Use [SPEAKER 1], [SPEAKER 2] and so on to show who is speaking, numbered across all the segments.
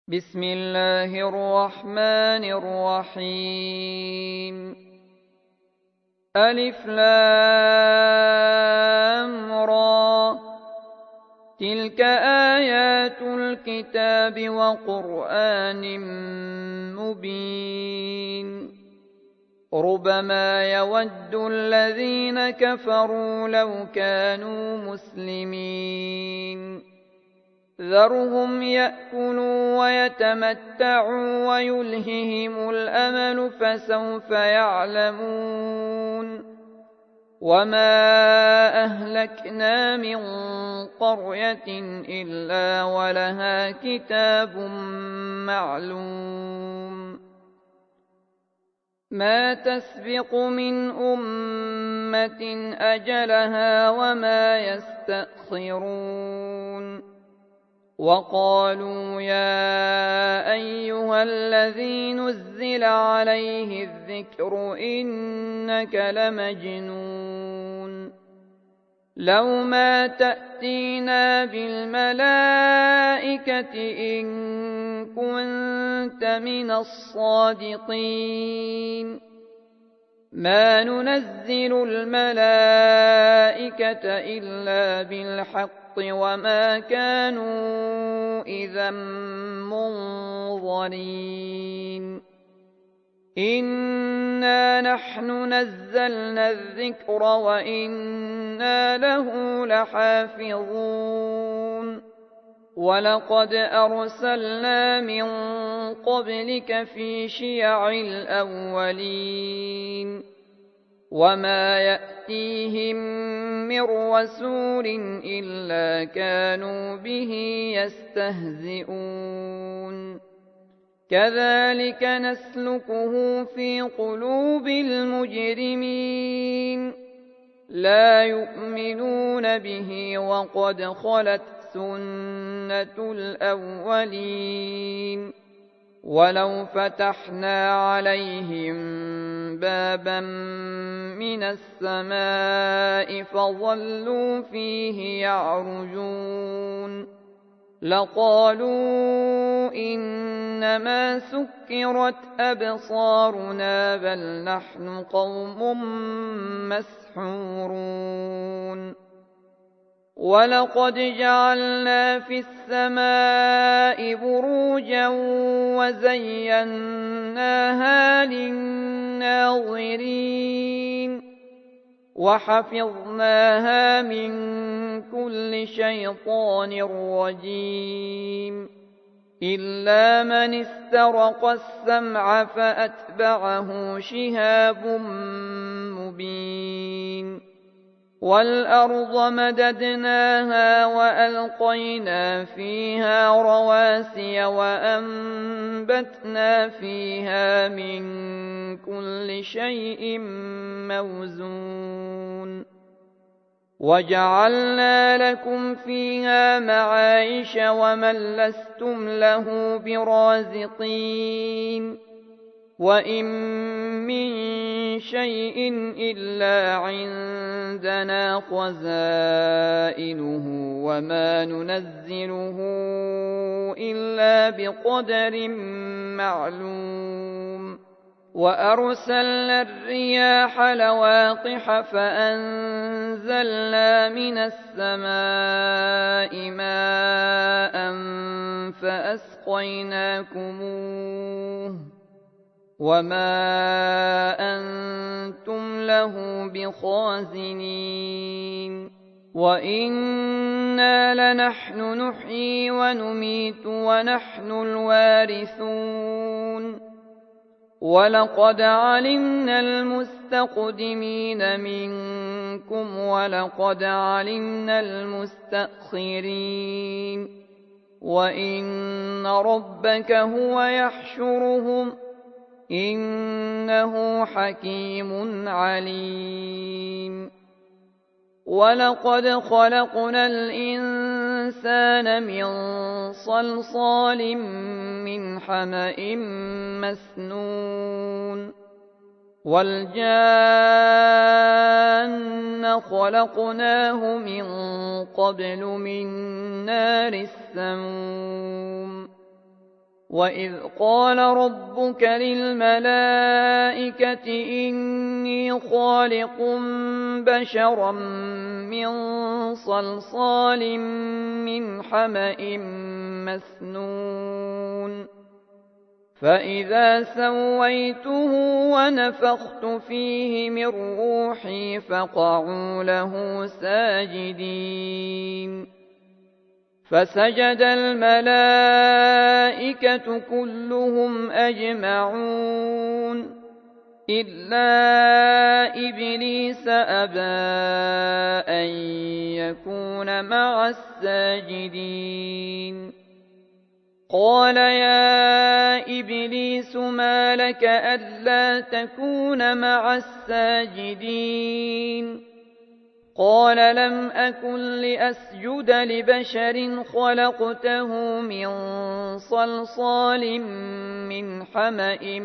[SPEAKER 1] بسم الله الرحمن الرحيم. ألف لام را، تلك آيات الكتاب وقرآن مبين. ربما يود الذين كفروا لو كانوا مسلمين. ذرهم يأكلوا ويتمتعوا ويلههم الأمل فسوف يعلمون. وما أهلكنا من قرية إلا ولها كتاب معلوم. ما تسبق من أمة أجلها وما يستأخرون. وقالوا يا أيها الذي نزل عليه الذكر إنك لمجنون. لو ما تأتينا بالملائكة إن كنت من الصادقين. ما ننزل الملائكة إلا بالحق وما كانوا إذا منظرين. إنا نحن نزلنا الذكر وإنا له لحافظون. ولقد أرسلنا من قبلك في شيع الأولين. وما يأتيهم من رسول إلا كانوا به يستهزئون. كذلك نسلكه في قلوب المجرمين. لا يؤمنون به وقد خلت سنة الأولين. ولو فتحنا عليهم بابا من السماء فظلوا فيه يعرجون لقالوا إنما سكرت أبصارنا بل نحن قوم مسحورون. ولقد جعلنا في السماء بروجا وزيناها للناظرين. وحفظناها من كل شيطان رجيم إلا من استرق السمع فأتبعه شهاب مبين. والأرض مددناها وألقينا فيها رواسي وأنبتنا فيها من كل شيء موزون. وجعلنا لكم فيها معايش ومن لستم له برازقين. وإن من شيء إلا عندنا خزائنه وما ننزله إلا بقدر معلوم. وأرسلنا الرياح لواقح فأنزلنا من السماء ماء فأسقيناكموه وما أنتم له بخازنين. وإنا لنحن نحيي ونميت ونحن الوارثون. ولقد علمنا المستقدمين منكم ولقد علمنا المستأخرين. وإن ربك هو يحشرهم إنه حكيم عليم. ولقد خلقنا الإنسان من صلصال من حمأ مسنون. والجان خلقناه من قبل من نار السموم. وإذ قال ربك للملائكة إني خالق بشرا من صلصال من حمأ مسنون فإذا سويته ونفخت فيه من روحي فقعوا له ساجدين فسجد الملائكة كلهم أجمعون إلا إبليس أبى أن يكون مع الساجدين قال يا إبليس ما لك ألا تكون مع الساجدين قال لم أكن لأسجد لبشر خلقته من صلصال من حمأ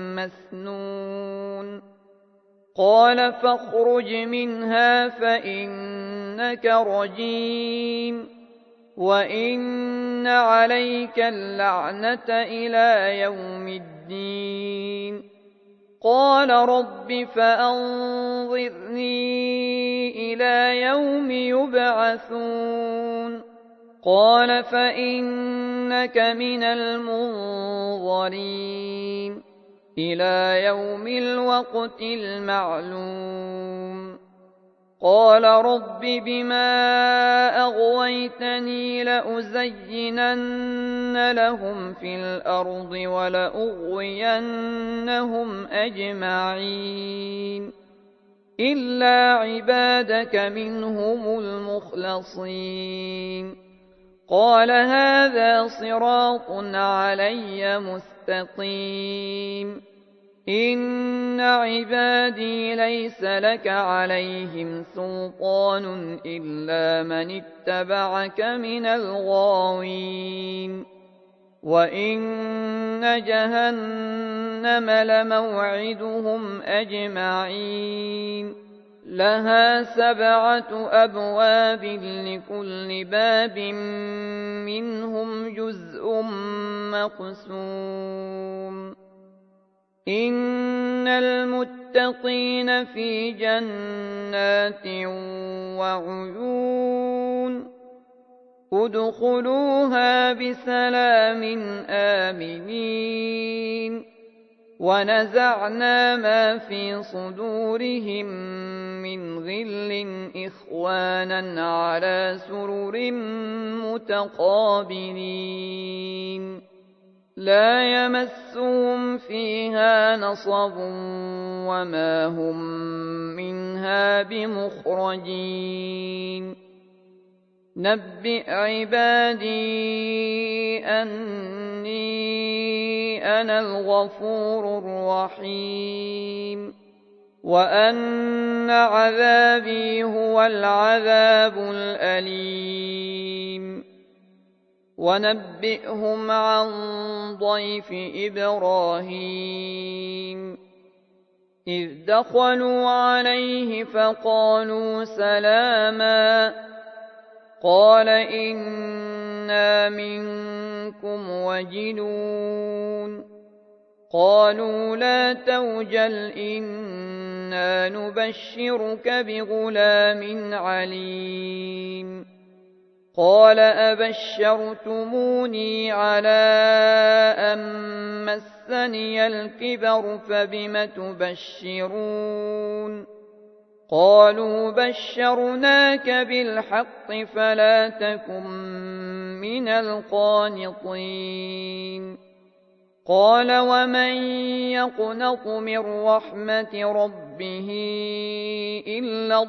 [SPEAKER 1] مسنون قال فاخرج منها فإنك رجيم وإن عليك اللعنة إلى يوم الدين قال رب فأنظرني إلى يوم يبعثون قال فإنك من المنظرين إلى يوم الوقت المعلوم قال رب بما أغويتني لأزينن لهم في الأرض ولأغوينهم أجمعين إلا عبادك منهم المخلصين قال هذا صراط علي مستقيم إن عبادي ليس لك عليهم سلطان إلا من اتبعك من الغاوين وإن جهنم لموعدهم أجمعين لها 7 أبواب لكل باب منهم جزء مقسوم إن المتقين في جنات وعيون ادخلوها بسلام آمنين ونزعنا ما في صدورهم من غل إخوانا على سرر متقابلين لا يمسهم فيها نصب وما هم منها بمخرجين نبئ عبادي أني أنا الغفور الرحيم وأن عذابي هو العذاب الأليم ونبئهم عن ضيف إبراهيم إذ دخلوا عليه فقالوا سلاما قال إنا منكم وجلون قالوا لا توجل إنا نبشرك بغلام عليم قال أبشرتموني على أن مسني الكبر فبم تبشرون قالوا بشرناك بالحق فلا تكن من القانطين قال ومن يقنط من رحمة ربه إلا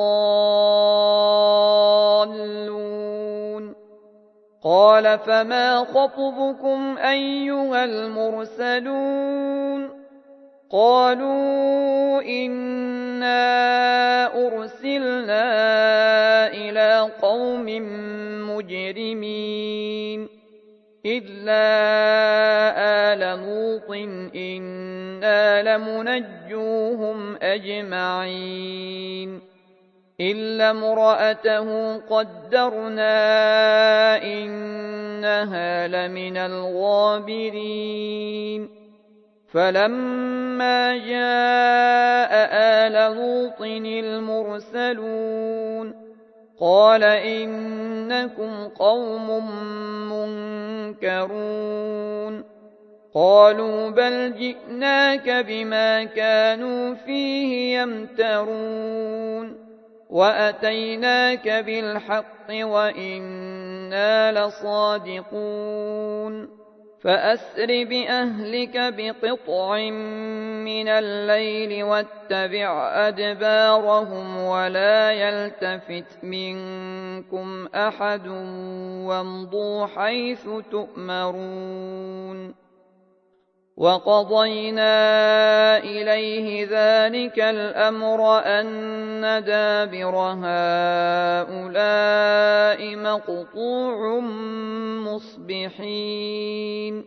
[SPEAKER 1] الضالون قال فما خطبكم أيها المرسلون قالوا إنا أرسلنا إلى قوم مجرمين إلا آل لوط إنا لمنجوهم أجمعين إلا امرأته قدرنا إن إنها لمن الغابرين فلما جاء آل لوط المرسلون قال إنكم قوم منكرون قالوا بل جئناك بما كانوا فيه يمترون وأتيناك بالحق وإنا لصادقون فأسر بأهلك بقطع من الليل واتبع أدبارهم ولا يلتفت منكم أحد وامضوا حيث تؤمرون وقضينا إليه ذلك الأمر أن دابر هؤلاء مقطوع مصبحين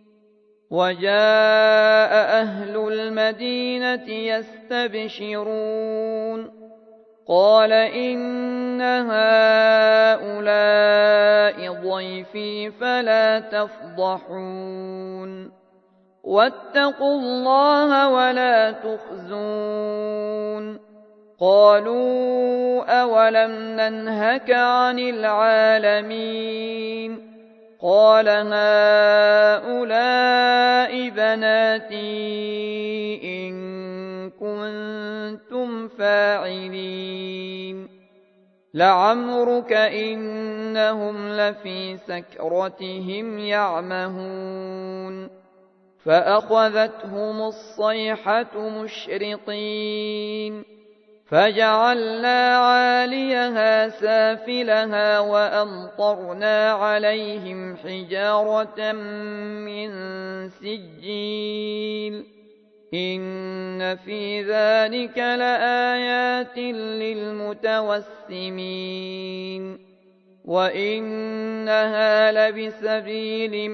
[SPEAKER 1] وجاء أهل المدينة يستبشرون قال إن هؤلاء ضيفي فلا تفضحون واتقوا الله ولا تخزون قالوا أولم ننهك عن العالمين قال هؤلاء بناتي إن كنتم فاعلين لعمرك إنهم لفي سكرتهم يعمهون فأخذتهم الصيحة مشرقين فجعلنا عاليها سافلها وأمطرنا عليهم حجارة من سجيل إن في ذلك لآيات للمتوسمين وإنها لبسبيل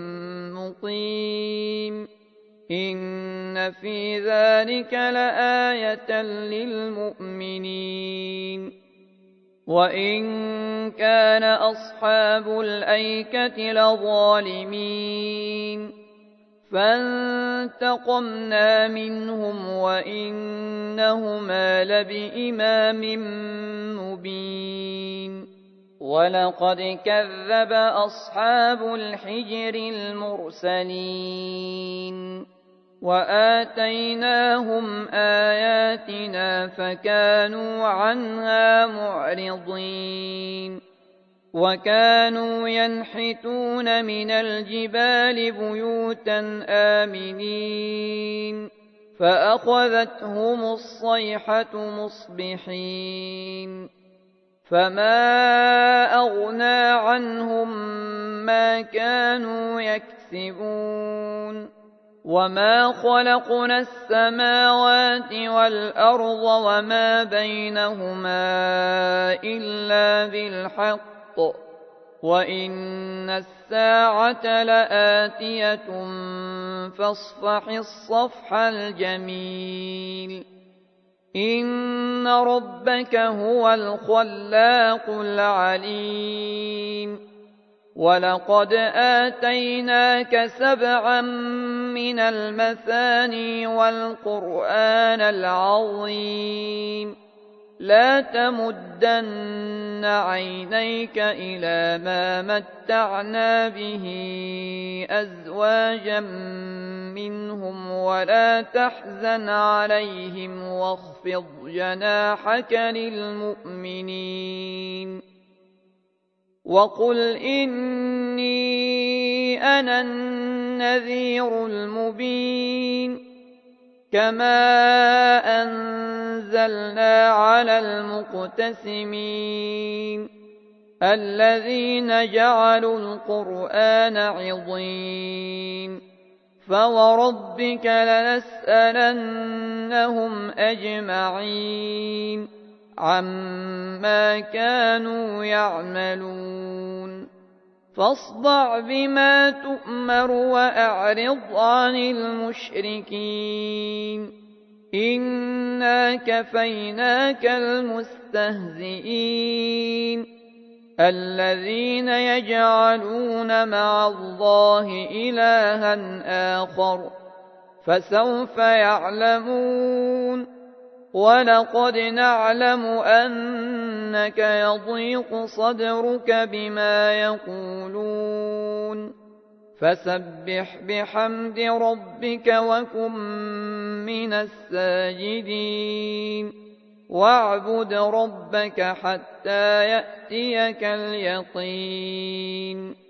[SPEAKER 1] مقيم إن في ذلك لآية للمؤمنين وإن كان أصحاب الأيكة لظالمين فانتقمنا منهم وإنهما لبإمام مبين ولقد كذب أصحاب الحجر المرسلين وآتيناهم آياتنا فكانوا عنها معرضين وكانوا ينحتون من الجبال بيوتا آمنين فأخذتهم الصيحة مصبحين فما أغنى عنهم ما كانوا يكسبون وما خلقنا السماوات والأرض وما بينهما إلا بالحق وإن الساعة لآتية فاصفح الصفح الجميل إن ربك هو الخلاق العليم ولقد آتيناك 7 من المثاني والقرآن العظيم لا تمدن عينيك إلى ما متعنا به أزواجا منهم ولا تحزن عليهم واخفض جناحك للمؤمنين وقل إني أنا النذير المبين كما أنزلنا على المقتسمين الذين جعلوا القرآن عضين فوربك لنسألنهم أجمعين عما كانوا يعملون فاصدع بما تؤمر وأعرض عن المشركين إنا كفيناك المستهزئين الذين يجعلون مع الله إلها آخر فسوف يعلمون ولقد نعلم أنك يضيق صدرك بما يقولون فسبح بحمد ربك وكن من الساجدين واعبد ربك حتى يأتيك اليقين